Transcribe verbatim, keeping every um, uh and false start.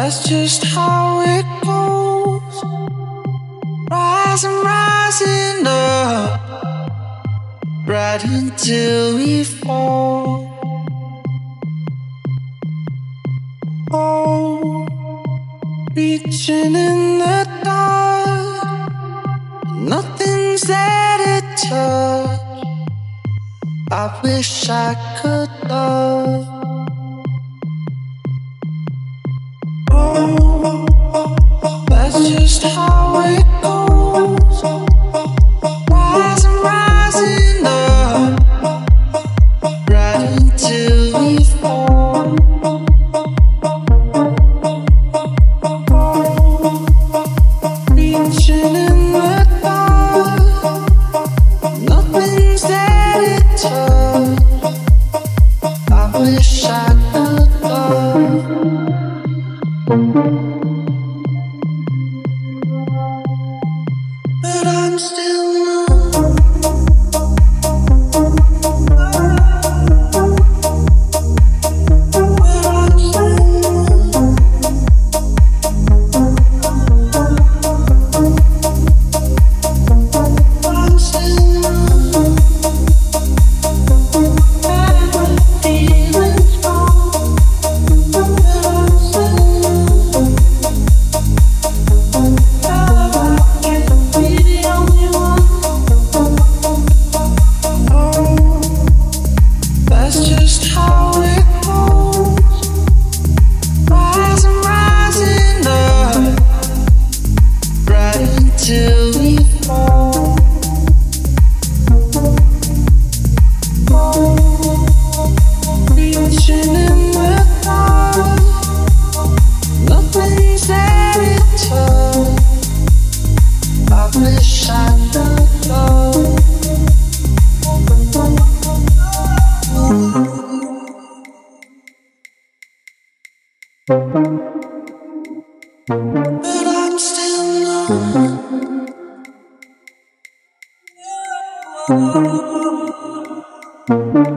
That's just how it goes. Rising, rising up, right until we fall. Oh, reaching in the dark, nothing's there to touch. I wish I could love. Oh, that's just how it goes. Rising, rising up, right until we fall. Reaching in the dark, nothing's there to touch. I wish I could love. But I'm still alone. But I'm still alone. I'm still alone. I'm feeling strong. But I'm still alone. I can't be the only one. Oh, that's just how it goes. Rising, rising up, right until we fall. Reaching in the dark, nothing's there to touch. I wish I could love. But I'm still alone.